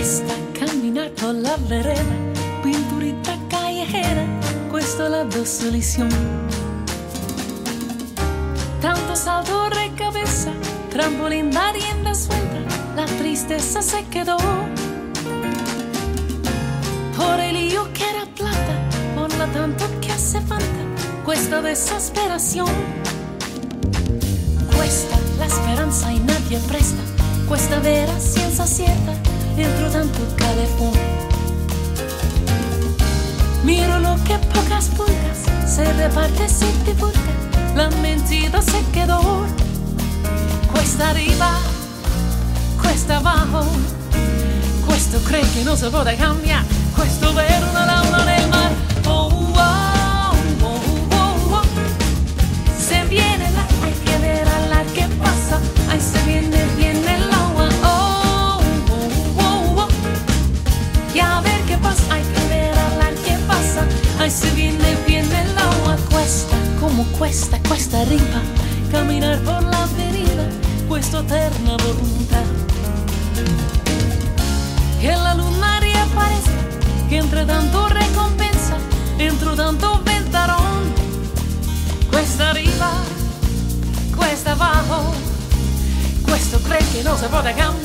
Questa camminato la vereda, pinturita callejera, questo la solución. Tanto salto de cabeza, trampolín da rienda suelta, la tristeza se quedó. Por el lío que era plata, por la tanto que hace falta, questa desesperación. Questa la speranza y nadie presta, questa vera ciencia cierta, dentro tanto calefón. Miro lo que pocas pulgas se reparte sin divulga, la mentira se quedó. Questa arriba, questa abajo, questo cree que no se puede cambiar, questo ver una launa nel mar. Oh, oh, oh, oh, oh. Se viene la hay que ver a la que pasa, ahí se viene el agua. Oh, oh, oh, oh. Y a ver qué pasa, hay que ver a la que pasa, ahí se viene el agua. Cuesta como cuesta arriba, caminar por la avenida, questa eterna voluntad. Que la luna reaparezca, que entre tanto recompensa, entre tanto ventarón. Questa arriba, questa abajo, questo cree que no se puede cambiar.